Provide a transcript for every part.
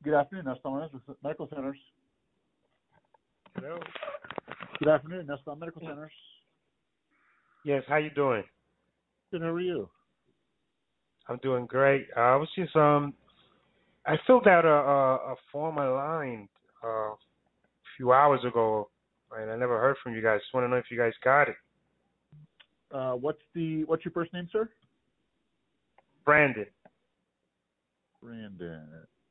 Good afternoon, Neston Medical Centers. Hello. Good afternoon, Neston Medical Centers. Yes, how you doing? Good, how are you? I'm doing great. I was just I filled out a form online a few hours ago, and I never heard from you guys. Just want to know if you guys got it. What's your first name, sir? Brandon. Brandon.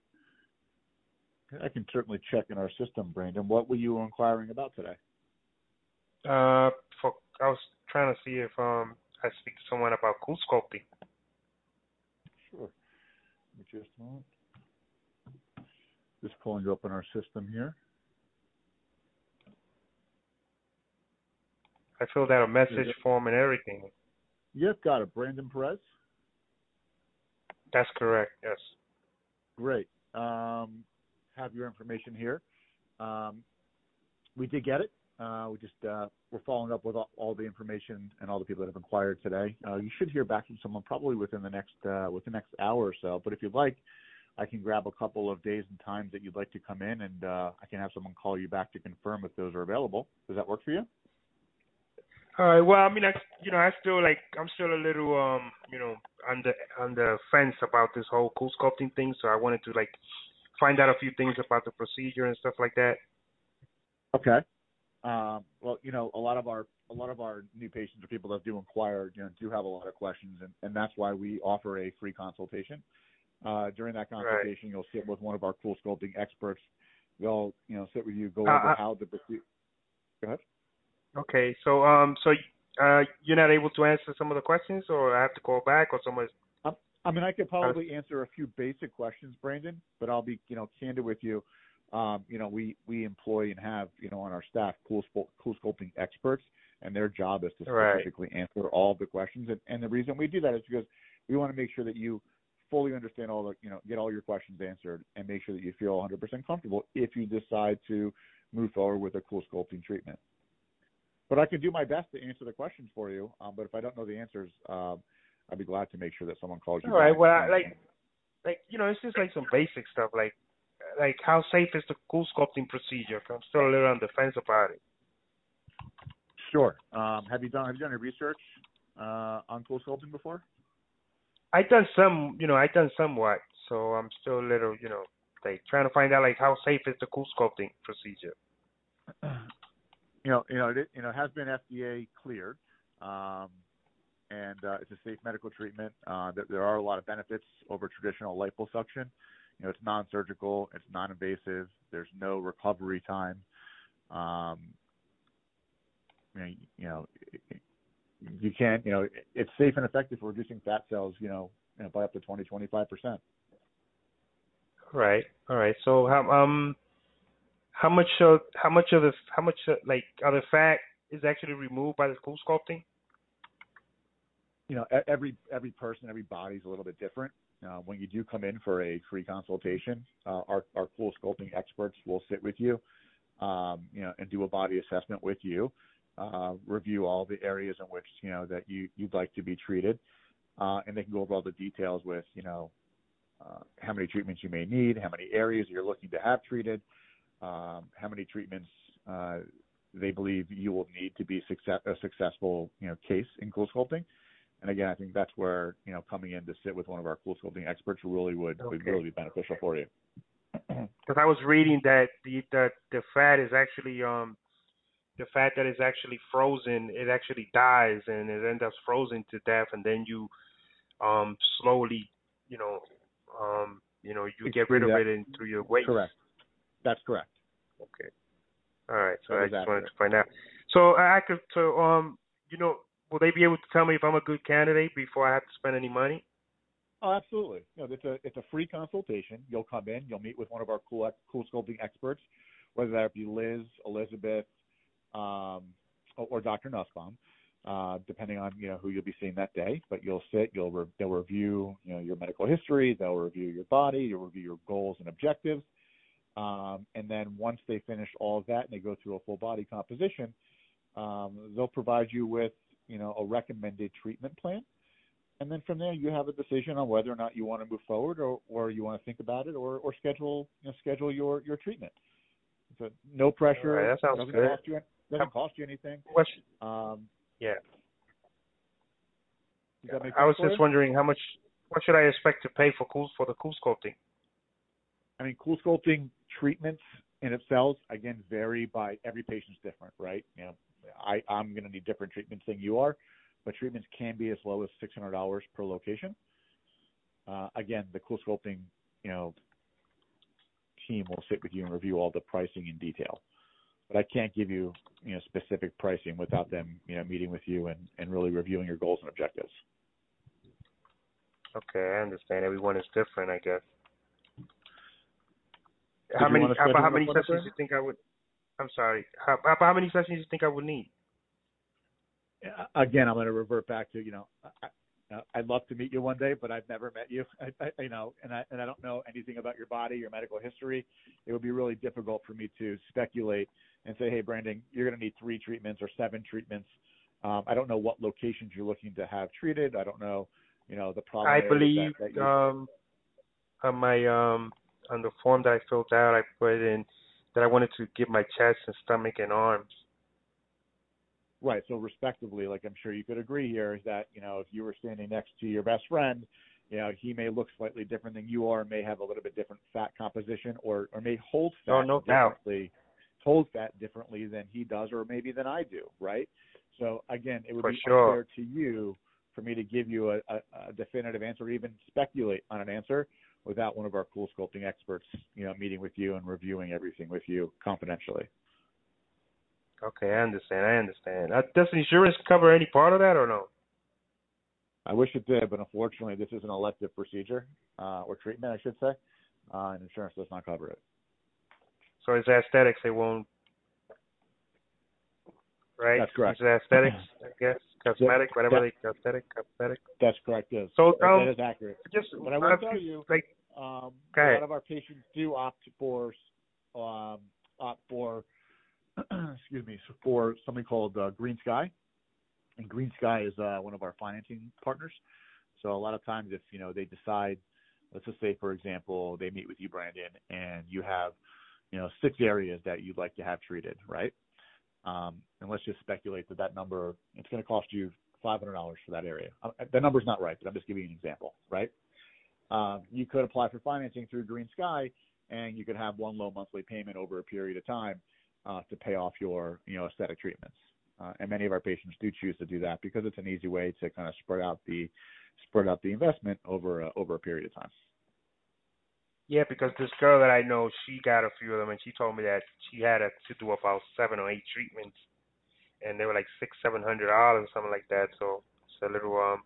I can certainly check in our system, Brandon. What were you inquiring about today? I was trying to see if I speak to someone about cool sculpting. Sure. Just a moment. Just pulling you up in our system here. I filled out a message form and everything. Yep, got it. Brandon Perez? That's correct, yes. Great. Have your information here. We did get it. We're following up with all the information and all the people that have inquired today. You should hear back from someone probably within the next hour or so. But if you'd like, I can grab a couple of days and times that you'd like to come in, and I can have someone call you back to confirm if those are available. Does that work for you? All right. Well, I mean, I'm still a little, on the fence about this whole cool sculpting thing. So I wanted to find out a few things about the procedure and stuff like that. Okay. Well, a lot of our new patients or people that do inquire, do have a lot of questions, and that's why we offer a free consultation. During that consultation, You'll sit with one of our cool sculpting experts. They'll, sit with you, go over how the procedure. Go ahead. Okay, so you're not able to answer some of the questions, or I have to call back, or someone. I could probably answer a few basic questions, Brandon, but I'll be, candid with you. We employ and have, on our staff cool sculpting experts, and their job is to specifically answer all the questions. And the reason we do that is because we want to make sure that you fully understand get all your questions answered, and make sure that you feel 100% comfortable if you decide to move forward with a cool sculpting treatment. But I can do my best to answer the questions for you. But if I don't know the answers, I'd be glad to make sure that someone calls you. All right. Well, it's just some basic stuff, like how safe is the cool sculpting procedure? I'm still a little on the fence about it. Sure. Have you done any research on cool sculpting before? I've done somewhat. So I'm still a little, trying to find out how safe is the cool sculpting procedure. It has been FDA cleared, and it's a safe medical treatment. There are a lot of benefits over traditional liposuction. It's non-surgical, it's non-invasive. There's no recovery time. You can't. It's safe and effective for reducing fat cells. By up to 20-25%. Right. All right. So how much of the fat is actually removed by the cool sculpting? Every person, every body is a little bit different. When you do come in for a free consultation, our cool sculpting experts will sit with you, and do a body assessment with you, review all the areas in which that you'd like to be treated, and they can go over all the details with how many treatments you may need, how many areas you're looking to have treated. How many treatments they believe you will need to be a successful case in cool sculpting. And again, I think that's where coming in to sit with one of our cool sculpting experts would really be beneficial for you. Because I was reading that the fat is actually the fat that is actually frozen, it actually dies and it ends up frozen to death, and then you slowly you get rid of it through your waste. Correct. That's correct. Okay. All right. So I just wanted to find out. So will they be able to tell me if I'm a good candidate before I have to spend any money? Oh, absolutely. It's a free consultation. You'll come in. You'll meet with one of our cool sculpting experts, whether that be Liz, Elizabeth, or Dr. Nussbaum, depending on who you'll be seeing that day. But you'll sit. They'll review your medical history. They'll review your body. You'll review your goals and objectives. And then once they finish all of that and they go through a full body composition, they'll provide you with, a recommended treatment plan. And then from there, you have a decision on whether or not you want to move forward, or you want to think about it, or schedule your treatment. So no All right, pressure. that sounds good. Doesn't cost you anything. What's yeah? Does that make I sense was for just you? wondering what should I expect to pay for the cool sculpting? I mean, cool sculpting treatments in itself, again, vary by every patient's different, right? I'm going to need different treatments than you are, but treatments can be as low as $600 per location. Again, the cool sculpting, team will sit with you and review all the pricing in detail. But I can't give you, specific pricing without them, meeting with you and really reviewing your goals and objectives. Okay, I understand. Everyone is different, I guess. Did How you many want to schedule how many an appointment? sessions do you think I would? I'm sorry. How many sessions do you think I would need? Again, I'm going to revert back to, I'd love to meet you one day, but I've never met you. And I don't know anything about your body, your medical history. It would be really difficult for me to speculate and say, hey, Brandon, you're going to need 3 treatments or 7 treatments. I don't know what locations you're looking to have treated. I don't know, the problem. I believe on my on the form that I filled out, I put in that I wanted to give my chest and stomach and arms. Right. So respectively, like I'm sure you could agree here, is that, if you were standing next to your best friend, he may look slightly different than you are, may have a little bit different fat composition, or may hold fat No doubt. differently than he does, or maybe than I do, right? So again, it would For be sure. unfair to you for me to give you a definitive answer, or even speculate on an answer without one of our cool sculpting experts, meeting with you and reviewing everything with you confidentially. Okay, I understand. Does insurance cover any part of that or no? I wish it did, but unfortunately, this is an elective procedure, or treatment, I should say, and insurance does not cover it. So it's aesthetics. They won't, right? That's correct. It's aesthetics, I guess. Cosmetic, whatever they cosmetic. That's correct. Yes. So that is accurate. Just but I will tell you, a lot of our patients do opt for excuse me, for something called Green Sky, and Green Sky is one of our financing partners. So a lot of times, if they decide, let's just say, for example, they meet with you, Brandon, and you have 6 areas that you'd like to have treated, right? And let's just speculate that number, it's going to cost you $500 for that area. The number's not right, but I'm just giving you an example, right? You could apply for financing through Green Sky, and you could have one low monthly payment over a period of time to pay off your aesthetic treatments. And many of our patients do choose to do that because it's an easy way to kind of spread out the investment over a period of time. Yeah, because this girl that I know, she got a few of them, and she told me that she had to do about 7 or 8 treatments, and they were like $600-700, something like that. So it's a little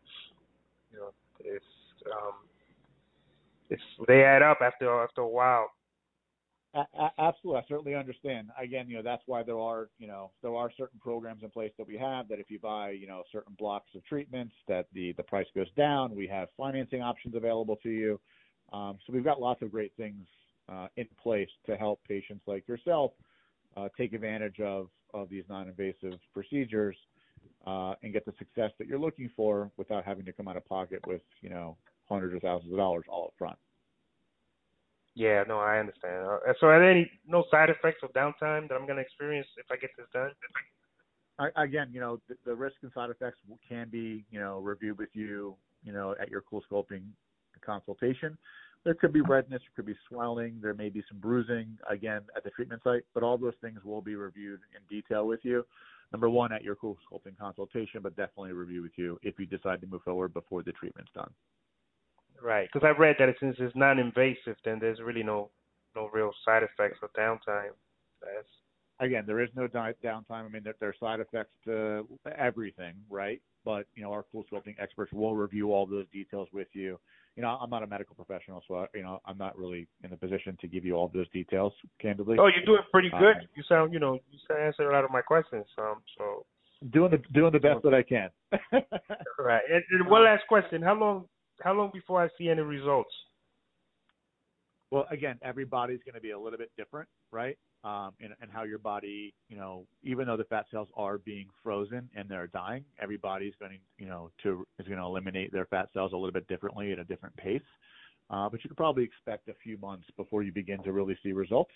it's they add up after a while. Absolutely, I certainly understand. Again, that's why there are certain programs in place that we have, that if you buy certain blocks of treatments, that the price goes down. We have financing options available to you. So we've got lots of great things in place to help patients like yourself take advantage of these non-invasive procedures and get the success that you're looking for without having to come out of pocket with hundreds of thousands of dollars all up front. Yeah, no, I understand. So are there no side effects or downtime that I'm going to experience if I get this done? Again, the risk and side effects can be, reviewed with you, at your cool sculpting consultation. There could be redness, there could be swelling, there may be some bruising, again, at the treatment site, but all those things will be reviewed in detail with you. Number one, at your cool sculpting consultation, but definitely review with you if you decide to move forward before the treatment's done. Right, because I've read that since it's non-invasive, then there's really no real side effects or downtime. Again, there is no downtime. I mean, there are side effects to everything, right? But our cool sculpting experts will review all those details with you. I'm not a medical professional, so I'm not really in a position to give you all those details, candidly. Oh, you're doing pretty good. You sound, you answered a lot of my questions. So doing the best that I can. Right. And one last question: How long before I see any results? Well, again, every body's going to be a little bit different, right? And how your body, even though the fat cells are being frozen and they're dying, every body's going to, is going to eliminate their fat cells a little bit differently at a different pace. But you could probably expect a few months before you begin to really see results.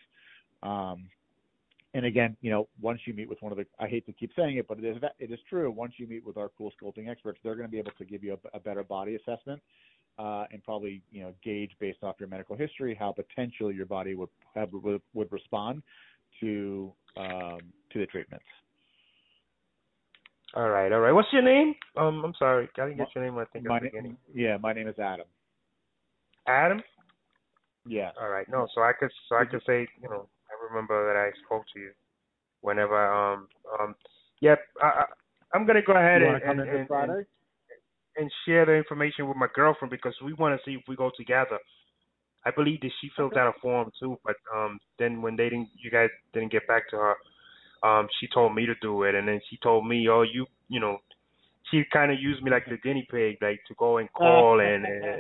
And again, once you meet with one of the, I hate to keep saying it, but it is true. Once you meet with our Cool Sculpting experts, they're going to be able to give you a better body assessment. And probably gauge based off your medical history how potentially your body would respond to the treatments. All right. What's your name? I'm sorry, I didn't get your name. I think at the beginning. Yeah, my name is Adam. Adam? Yeah. All right. No, so I could say, I remember that I spoke to you whenever. Yep. I'm gonna go ahead and share the information with my girlfriend because we want to see if we go together. I believe that she filled out a form too, but then when you guys didn't get back to her, she told me to do it, and then she told me, oh, she kind of used me like the guinea pig, like to go and call and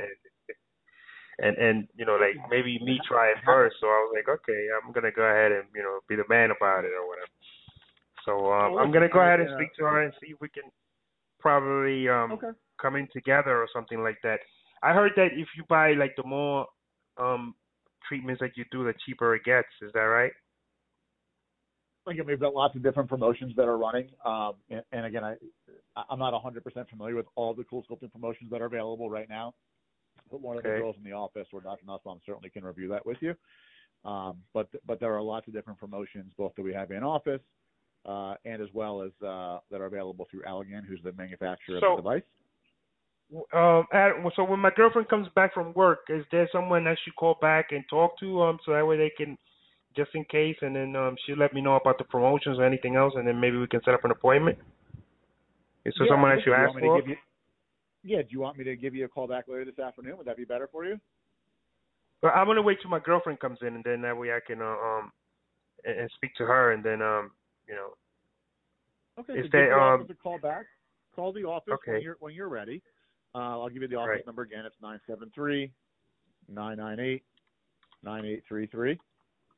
like maybe me try it first. So I was like, okay, I'm gonna go ahead and be the man about it or whatever. So I'm gonna go ahead and speak to her and see if we can probably come in together or something like that. I heard that if you buy like the more treatments that you do, the cheaper it gets. Is that right? Again, we've got lots of different promotions that are running. And again, I'm not 100% familiar with all the Cool Sculpting promotions that are available right now. But one of the girls in the office or Dr. Nussbaum certainly can review that with you. But there are lots of different promotions, both that we have in office and as well as that are available through Allergan, who's the manufacturer of the device. So when my girlfriend comes back from work, is there someone I should call back and talk to so that way they can, just in case, and then she'll let me know about the promotions or anything else, and then maybe we can set up an appointment? Is there someone I should ask for? Do you want me to give you a call back later this afternoon? Would that be better for you? Well, I'm gonna wait till my girlfriend comes in, and then that way I can and speak to her, and then Okay. So give the office a call back. Call the office when you're ready. I'll give you the office number again. It's 973-998-9833.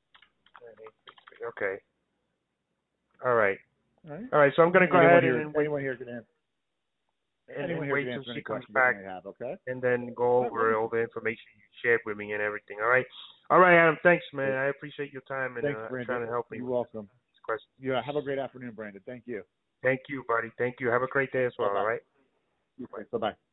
Okay. All right. So I'm gonna go ahead and wait. Anyone here can answer. And wait till she comes back, and then go over all the information you shared with me and everything. All right, Adam. Thanks, man. I appreciate your time and trying to help me. You're welcome. Yeah, have a great afternoon, Brandon. Thank you. Thank you, buddy. Thank you. Have a great day as well. Bye-bye. All right. Bye-bye.